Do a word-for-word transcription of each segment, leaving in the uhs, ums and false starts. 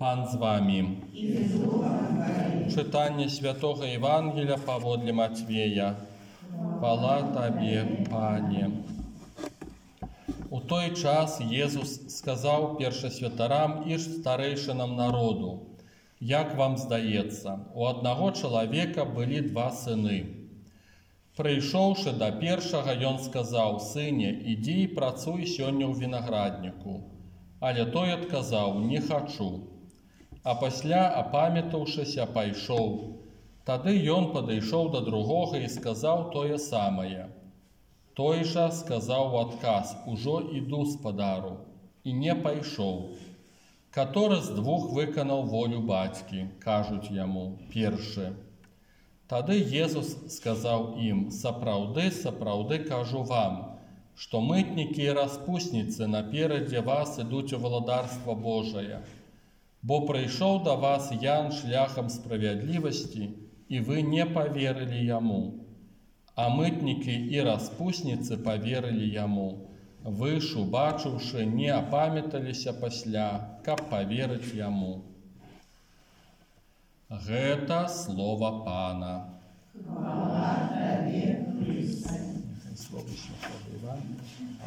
Пан з вами. Читання Святого Євангелія паводле Матвея. Хвала Табе, Пане. У той час Єсус сказав першосвятарам і старейшинам народу: «Як вам здається, у одного чоловіка були два сини. Прийшовши до першого, ён сказав: сине, іди і працуй сьогодні у винограднику. Але той адказав: не хочу. А пасля, апамятавшися, пайшоў. Тады ён падышоў до другого і сказав тое самае. Той жа сказав у адказ: ужо іду, спадару, і не пайшоў. Каторы з двух выканаў волю бацькі, кажуць яму: першы. Тады Езус сказаў ім: сапраўды, сапраўды кажу вам, што мытнікі і распусніцы наперадзе вас ідуць у валадарства Божае. Бо прыйшоў да вас Ян шляхам справядлівасці, і вы не паверылі яму. А мытнікі і распусніцы паверылі яму. Вы ж, убачыўшы, не апамяталіся пасля, каб паверыць яму». Гэта слова Пана. Хвала Табе, Христе. Слово Святого Євангелія.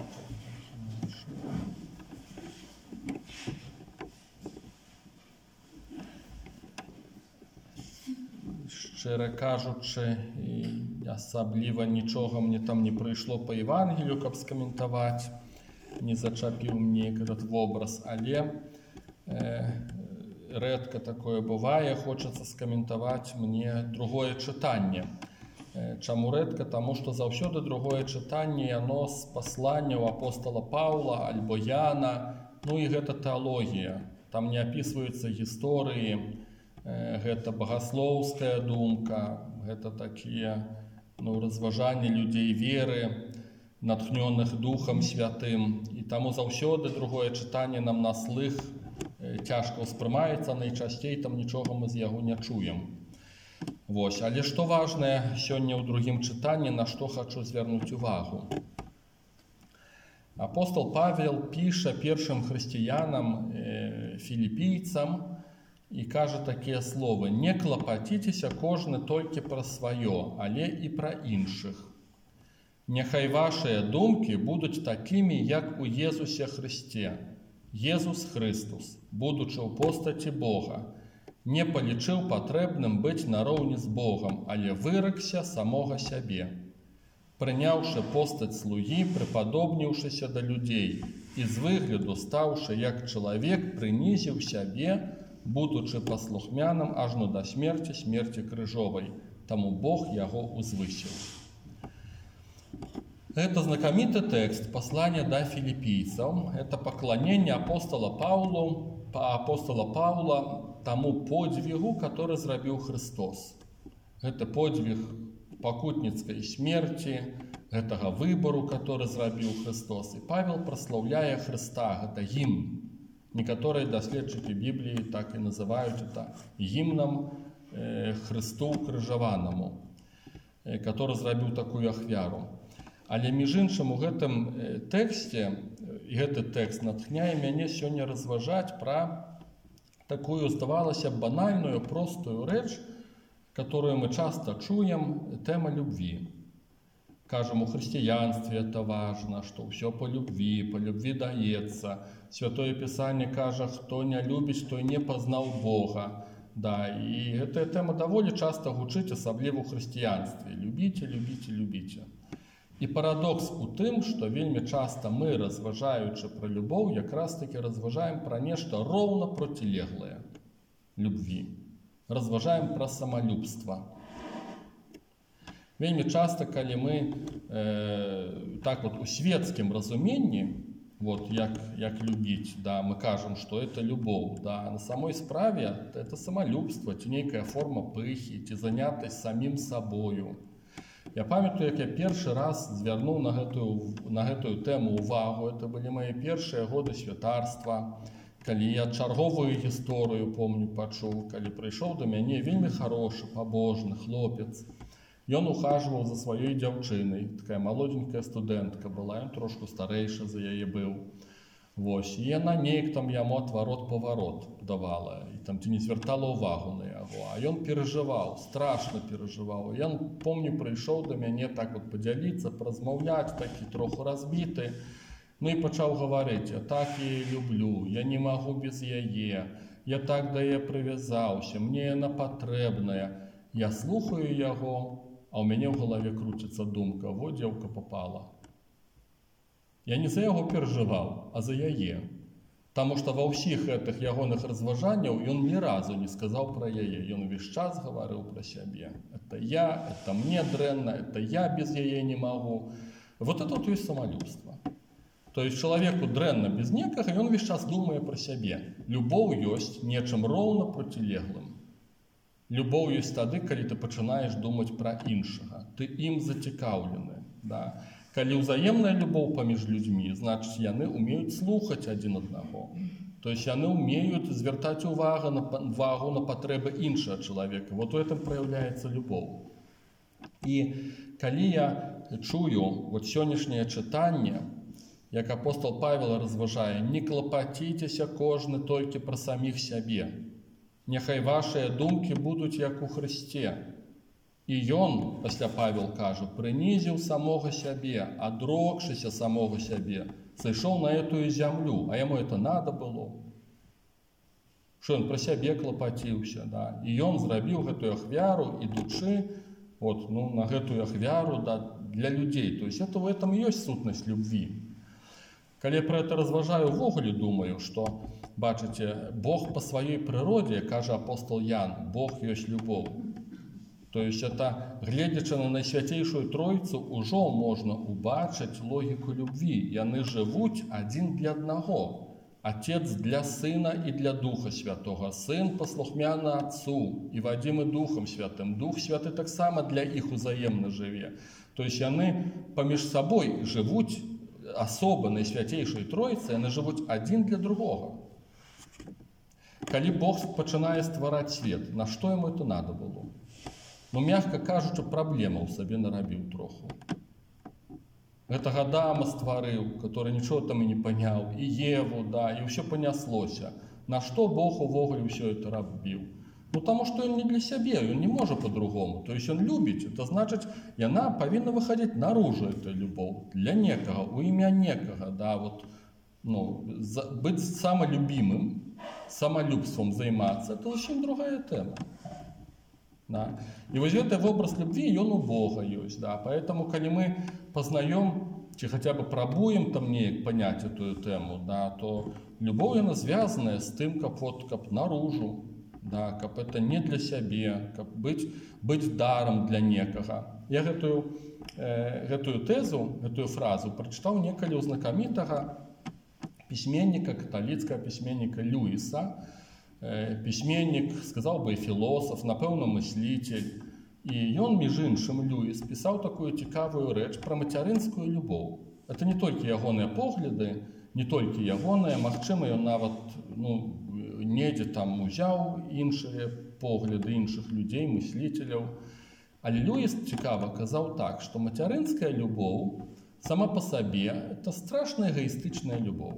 Шчыра кажучы, асабліва нічога мне там не прыйшло па Евангелію, каб скаментаваць, не зачапіў мне этот вобраз, але э, рэдка такое бывае, хочацца скаментаваць мне другое чытанне. Э, чаму рэдка? Таму што заўсёды другое чытанне, яно з пасланняў апостола Паўла альбо Яна, ну і гэта тэалогія. Там не апісваюцца гісторыі, гэта багаслоўская думка, гэта такія ну, разважанні людзей веры, натхнёных Духам Святым. І таму заўсёды другое чытанне нам на слых цяжка ўспрымаецца, найчасцей там нічога мы з яго не чуем. Вось. Але што важнае сёння ў другім чытанні, на што хачу звярнуць увагу. Апостол Павел піша першым хрысціянам, э, філіпійцам, і кажа такія словы: «Не клапаціцеся кожны толькі пра сваё, але і пра іншых. Няхай вашыя думкі будуць такімі, як у Езусе Хрысце. Езус Христус, будучы ў постаці Бога, не палічыў патрэбным быць нароўні з Богам, але выракся самога сябе. Прыняўшы постаць слугі, прыпадобніўшыся да людзей, і з выгляду стаўшы як чалавек, прынізіў сябе, будучы паслухмяным ажно да смерці, смерці крыжовай. Таму Бог яго узвысіў». Это знакаміты тэкст паслання да філіпійцаў. Это пакланенне апостола Паўлу, апостола Паўла таму подзвігу, который зрабіў Христос. Гэта подзвіг пакутніцкай смерці, гэтага выбару, который зрабіў Христос. І Павел праслаўляе Христа, гэта гімн. Некоторые доследчики Библии так и называют это гимном э, Христу крыжаванаму, э, который зрабіў такую ахвяру. Але між іншым у гэтым э, тэксце, і гэты тэкст натхняе мяне сёння разважаць пра такую, здавалася б, банальную, простую рэч, которую мы часто чуем, тема любви. Кажем, у христианстве это важно, что все по любви, по любви дается. Святое Писание кажа, кто не любит, той не познал Бога. Да, и эта тема довольно часто гучыць, асабліва ў хрысціянстве. Любіце, любіце, любіце. І парадокс у тым, што вельмі часта мы, разважаючы пра любоў, якраз таки разважаем пра нешта роўна процілеглае любві. Разважаем пра самалюбства. Вельмі часта, калі мы э, так вот у светскім разуменні, вот як, як любіць, да, мы кажам, што это любоў, да, на самой справе это самалюбства, ці нейкая форма пыхі, ці занятасць самім сабою. Я памятаю, як я першы раз звярнуў на гэтую, на гэтую тэму увагу. Это былі мае першыя годы святарства, калі я чарговую гісторыю, помню, пачуў, калі прыйшоў да мяне вельмі харошы, пабожны хлопец. Ён ухаживаў за сваёй дзяўчынай, такая молоденькая студэнтка была, ён трошку старэйшы за яе быў. Вось, і яна неяк там яму отварот-паварот давала, і там ці не звяртала ўвагу на яго. А ён перажываў, страшна перажываў. Ён, помню, прыйшоў да мяне так вот падзяліцца, паразмаўляць, такі троху разбіты. Ну і пачаў гаварыць: я так яе люблю, я не магу без яе, я так да яе прывязаўся, мне яна патрэбная. Я слухаю яго, а ў мяне ў галаве круціцца думка: во дзеўка попала. Я не за яго перажываў, а за яе. Таму што ва ўсіх гэтых ягоных разважанняў ён ні разу не сказаў пра яе. Ён увесь час гаварыў пра сябе. Это я, это мне дрэнна, это я без яе не магу. Вот это вот ёсць самалюбства. То есть чалавеку дрэнна без некага, ён увесь час думае пра сябе. Любоў ёсць нечым роўна процілеглым. Любоў ёсць тады, калі ты пачынаеш думаць пра іншага. Ты ім зацікаўлены, да. Калі ўзаемная любоў паміж людзьмі, значыць, яны ўмеюць слухаць адзін аднаго. То есть яны ўмеюць звяртаць увагу на, увагу на патрэбы іншага чалавека. Вот у этом праяўляецца любоў. І калі я чую вот сённяшняе чытанне, як апостол Павел разважае: не клапаціцеся кожны толькі пра саміх сябе. Няхай вашыя думкі будуць як у Хрысце. І ён, пасля Павел кажа, прынізіў самога сябе, адрокшыся самога сябе, сышоў на этую зямлю, а яму это надо было. Што ён пра сябе клапаціўся, да? І ён зрабіў гэтую ахвяру, ідучы вот, ну, на гэтую ахвяру, да, для людзей. То есть это в этом ёсць сутнасць любви. Калі я пра это разважаю, увогуле думаю, што, бачыце, Бог па сваёй прыродзе, кажа апостол Ян, Бог ёсць любоў. То есть это, гледзячы на Найсвяцейшую Тройцу, ужо можна убачыць логіку любви. Яны жывуць адзін для аднаго. Отец для Сына і для Духа Святого. Сын паслухмяны Отцу і вадзімы Духам Святым. Дух Святы таксама для іх узаемна жыве. То есть яны паміж сабой жывуць, асоба Найсвяцейшай Тройцы, яны жывуць адзін для другога. Калі Бог пачынае ствараць свет, на што яму это надо было? Ну, мягка кажучы, праблемаў сабе нарабіў троху. Гэтага Адама стварыў, который нічого там і не паняў, і Еву, да, і ўсё паняслося. На што Бог увогуле ўсё это рабіў? Ну, таму што ён не для сябе, ён не можа по-другому. То есть он любіць, это значыць, яна павінна выхадзіць наружу, эта любоў, для некага, у імя некага, да, вот, ну, за, быць самолюбімым, самолюбством займацца, это зусім другая тэма. Да. И вот этот образ любви, он у Бога есть, да. Поэтому, когда мы познаем, чи хотя бы пробуем там не понять эту тему, да, то любовь, она связана с тем, как вот, как наружу, да, как это не для себя, как быть, быть даром для некого. Я эту, э, эту тезу, эту фразу прочитал неколи у знакомитого письменника, католицкого письменника Льюиса. Пісьменнік, сказаў бы і філосаф, напэўна, мыслитель. І ён, між іншым, Льюіс, пісаў такую цікавую рэч пра мацярынскую любоў. Это не толькі ягоныя погляды, не толькі ягоныя, магчыма, ён нават, ну, недзе там узяў іншыя погляды іншых людзей, мыслителяў. Але Льюіс цікава казаў так, што мацярынская любоў сама па сабе – это страшна эгоістычная любоў.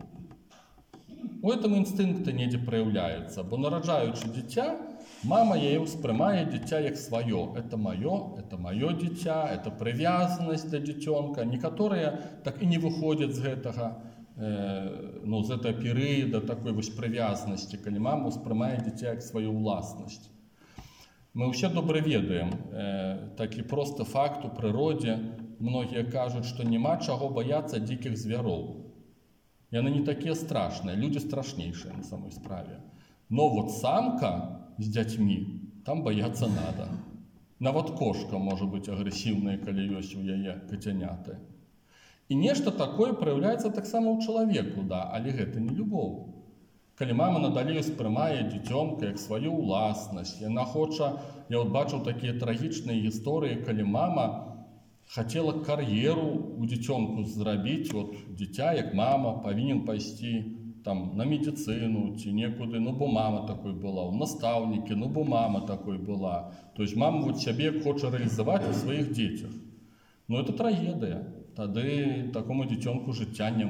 У этом инстинкты недзе проявляются, бо нараджаючи дитя, мама яе ўспрымае дитя як свое. Это мое, это мое дитя, это привязанность до дзіцёнка. Некаторыя так і не выходят з гэтага, э, ну, з этого перыяда такой вось привязанности, калі мама ўспрымае дитя як свою ўласнасць. Мы ўсе добра ведаем э, такі просто факт у прыродзе. Многія кажуць, што няма чаго баяцца дзікіх звяроў. Яны не такія страшныя, людзі страшнейшыя на самой справе. Но вот самка з дзяцьмі, там баяцца надо. Нават кошка можа быць агрэсіўная, калі ёсць у яе кацяняты. І нешта такое праяўляецца таксама ў чалавеку, да, але гэта не любоў. Калі мама надалей успрымае дзіцёнка як сваю ўласнасць, яна хоча, я вот бачыў такія трагічныя гісторыі, калі мама хацела кар'еру у дзіцёнку зрабіць, вот дзіця, як мама, павінен пайсці там на медицину ці некуды, ну бо мама такой была, у настаўнікі, ну бо мама такой была. То есть мама вот сябе хоча рэалізаваць у сваіх дзецях. Ну это трагедыя. Тады такому дзіцёнку жыцця няма.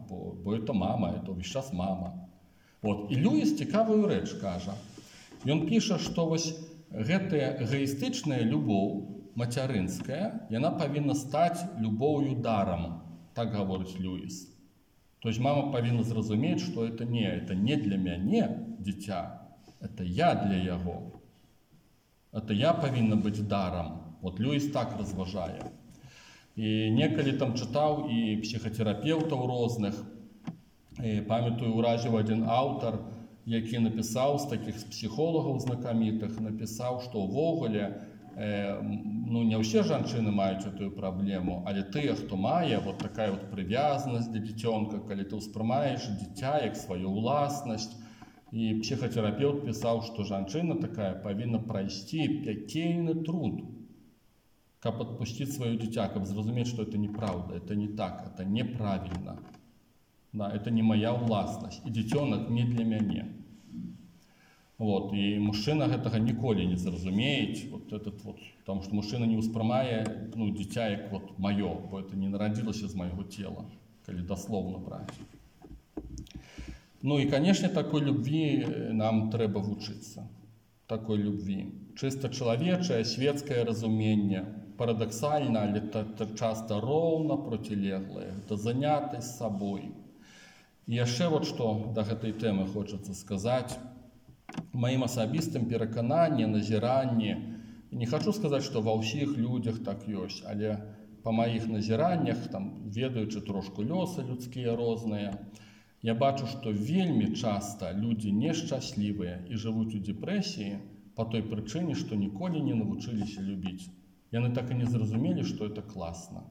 бо, бо это мама, это ўвесь час мама. Вот. І Льюіс цікавую рэч кажа. Ён піша, што вось гэтая эгоістычная любоў мацярынская, яна павінна стаць любоўю дарам, так гаворыць Льюіс. То есть мама павінна зразумець, што это не, это не для мяне дзіця, это я для яго. Это я павінна быць дарам. Вот Льюіс так разважае. І некалі там чытаў і псіхатэрапеўтаў розных, і памятаю, уразіў адзін аўтар, які напісаў з такіх псіхолагаў знакамітых, напісаў, што ўвогуле э, ну, не ўсе жанчыны маюць эту праблему, але тыя, хто мае вот такая вот прывязанасць да дзіцёнка, калі ты ўспрымаеш дзіця як сваю ўласнасць. І псіхатэрапеўт пісаў, што жанчына такая павінна прайсці пякельны труд, каб адпусціць сваё дзіця, каб зразумець, што это неправда, это не так, это неправільна. Да, это не моя ўласнасць, і дзіцёнак не для мяне. Вот, і мужчына гэтага ніколі не зразумеюць, вот этот вот, потому што мужчына не ўспрымае ну, дзіця як вот маё, бо это не нарадзілася з майго цела, калі даслоўна браць. Ну і, канешне, такой любві нам трэба вучыцца. Такой любві. Чыста чалавечае, светскае разуменне, парадаксальна, але часта роўна процілеглае, гэта занятасць сабой. І яшчэ вот што да гэтай тэмы хочацца сказаць. Маім асабістым перакананні, назіранні, не хачу сказаць, што ва ўсіх людзях так ёсць, але па маіх назіраннях, там, ведаючы трошку лёсы людскія розныя, я бачу, што вельмі часта людзі нешчаслівыя і жывуць у дэпрэсіі па той прычыне, што ніколі не навучыліся любіць. Яны так і не зразумелі, што это класна.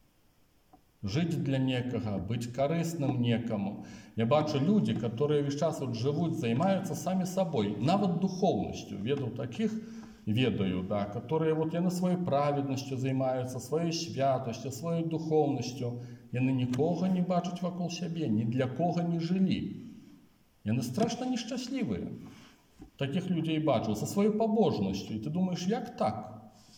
Жыць для некага, быць карысным некаму. Я бачу людзі, которые весь час вот жывуць, займаюцца самі сабой, нават духоўнасцю. Ведаў такіх, ведаю, да, которые вот яны сваёй праведнасцю займаюцца, сваёй святасцю, сваёй духоўнасцю. Яны нікога не бачаць вакол сябе, ні для кога не жылі. Яны страшна нешчаслівыя. Такіх людзей бачу, са сваёй пабожнасцю. І ты думаеш, як так?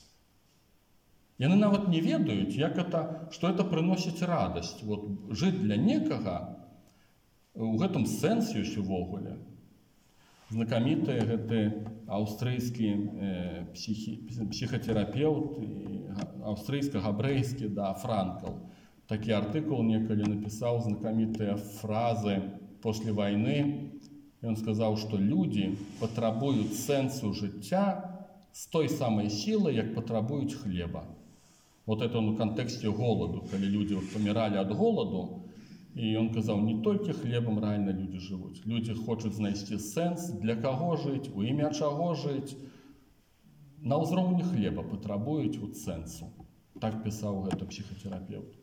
Яны нават не ведаюць, як это, што это прыносіць радасць. Вот, жыць для некага, у гэтым сэнс ёсць увогуле. Знакаміты гэты аўстрыйскі э, психі, псіхатэрапеўт, аўстрыйска-габрэйскі, да, Франкл. Такі артыкул некалі напісаў знакамітыя фразы после войны. Ён сказаў, што людзі патрабуюць сэнсу жыцця з той самай сілай, як патрабуюць хлеба. Вот это ў кантэксце голаду, калі людзі вот паміралі ад голаду, і ён казаў, не толькі хлебам рэальна людзі жывуць. Людзі хочуць знайсці сэнс, для каго жыць, у імя чаго жыць. На ўзроўні хлеба патрабуюць вот сэнсу. Так пісаў гэта псіхатэрапеўт.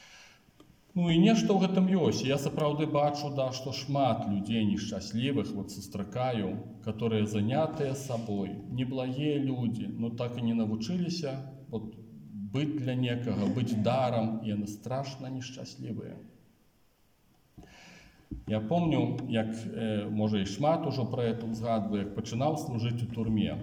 Ну і нешта ў гэтым ёсць. Я сапраўды бачу, да, што шмат людзей нешчаслівых вот сустракаю, которые занятыя сабой, неблагія людзі, но так і не навучыліся вот, быць для некага, быць дарам, і яны страшна нешчаслівыя. Я помню, як, э, можа, і шмат ужо пра это ўзгадваю, як пачынаў служыць у турме.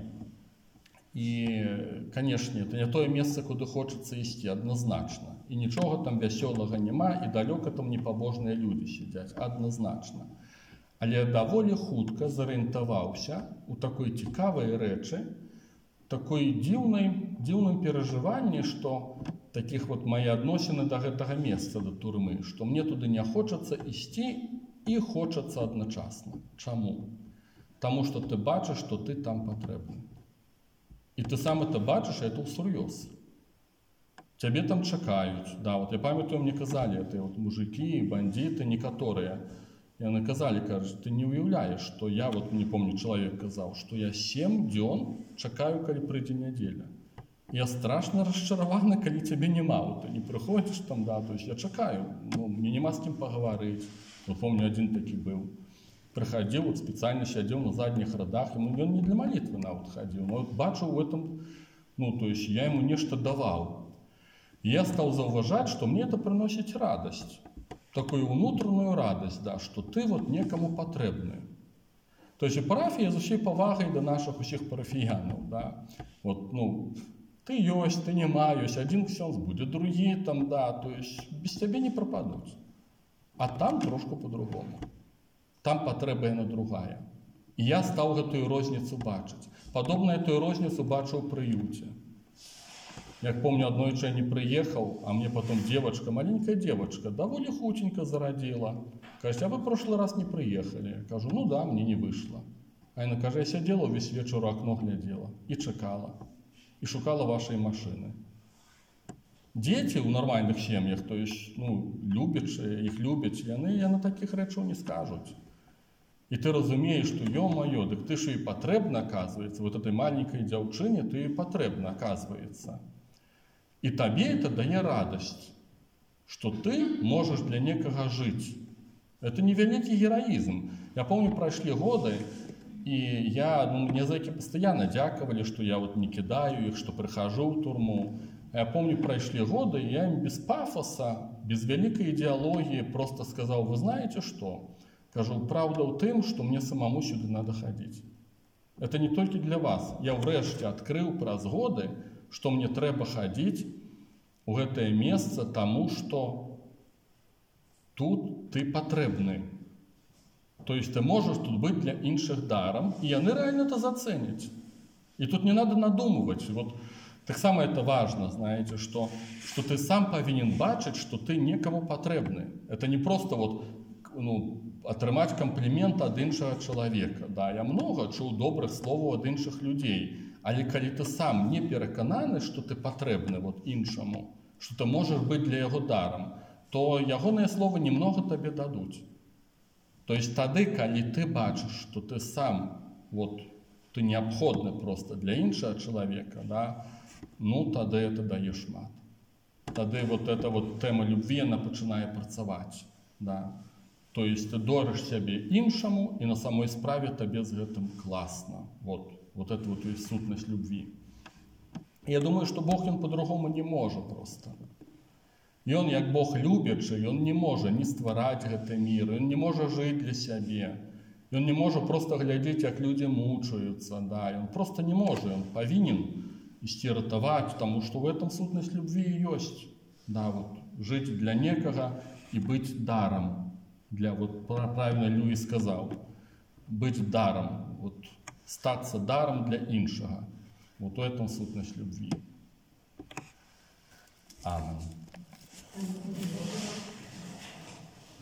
І, канешне, это не тое месца, куды хочацца ісці, адназначна. І нічога там вясёлага няма, і далёка там непабожныя людзі сядзяць, адназначна. Але даволі хутка зарыентаваўся ў такой цікавай рэчы, такой дзіўнай, дзіўным перажыванні, што такіх вот мае адносіны да гэтага месца, да турмы, што мне туды не хочацца ісці і хочацца адначасна. Чаму? Таму што ты бачыш, што ты там патрэбны. І ты сам это бачыш, а это ўсур'ёз. Цябе там чакаюць. Да, вот я памятаю, мне казалі, это вот мужики, бандиты, некаторыя. Яны казалі, кажуць, ты не уяўляеш, што я, вот не помню, чалавек казаў, што я сем дзён чакаю, калі прыйдзе нядзеля. Я страшна расчараваны, калі цябе няма. Вот, ты не прыходзіш там, да, то есть я чакаю. Ну, мне няма з кім пагаварыць. Ну, помню, адзін такі быў. Прыхадзіў, вот, спецыяльна сядзеў на задніх радах, ему ён не для малітвы нават хадзіў. Но вот бачыў у этом, ну, то есть я ему нешта даваў. И я стал заўважаць, што мне это прыносіць радасць. Такую внутреннюю радость, да, что ты вот некому патрэбны. То есть парафія з усей павагай да наших усіх парафіянаў, да. Вот, ну, ты ёсць, ты нема, ёсць адзін ксёндз, будзе другі там, да, то есть без цябе не прападуць. А там трошку по-другому. Там патрэба яна другая. І я стаў гэтую розніцу бачыць. Падобна я тую розніцу бачыў у прыюце. Як помню, аднойчы я не приехал, а мне потом девочка, маленькая девочка, довольно худенько зародила. Кажет, а вы в прошлый раз не приехали. Я кажу, ну да, мне не вышло. А она каже, я сидела весь вечер у окно глядела и чекала. И шукала вашей машины. Дети у нормальных семьях, то есть, ну, любячи, их любят, и они, я на таких речей не скажут. И ты разумеешь, что, ё-моё, так ты же и потребно, оказывается, вот этой маленькой девчине ты и потребно, оказывается. И тебе это дает радость, что ты можешь для некого жить. Это не великий героизм. Я помню, прошли годы, и я, ну, мне зэки постоянно дяковали, что я вот не кидаю их, что прихожу в турму. Я помню, прошли годы, и я им без пафоса, без великой идеологии просто сказал, вы знаете что? Кажу, правда в тем, что мне самому сюда надо ходить. Это не только для вас. Я врешті открыл праз годы, что мне трэба ходить у гэтае месца, тому что тут ты потребны. То есть ты можешь тут быть для іншых даром, и они реально это заценят. И тут не надо надумывать. Вот так само это важно, знаете, что, что ты сам повинен бачить, что ты некому потребны. Это не просто вот, ну, атрымаць комплимент от іншага человека. Да, я много чуў добрых словаў от іншых людей. Але калі ты сам не перакананы, што ты патрэбны вот іншаму, што ты можаш быць для яго дарам, то ягоныя словы немного табе дадуць. То есть тады, калі ты бачыш, што ты сам, вот, ты неабходны просто для іншага чалавека, да, ну тады это дае шмат. Тады вот эта вот тэма любви, она пачынае працаваць, да. То есть ты дорыш сябе іншаму, і на самой справе табе з гэтым класна. Вот. Вот это вот и сутность любви. Я думаю, что Бог, он по-другому не может просто. И он, как Бог любящий, он не может не ствараць гэты мир, он не может жить для себя. И он не может просто глядеть, как люди мучаются, да, и он просто не может, он повинен ісці ратаваць, потому что в этом сутность любви и есть. Да, вот, жить для некого и быть даром. Для, вот правильно Льюис сказал, быть даром, вот, статься даром для іншага. Вот у этом сутность любви. Аминь.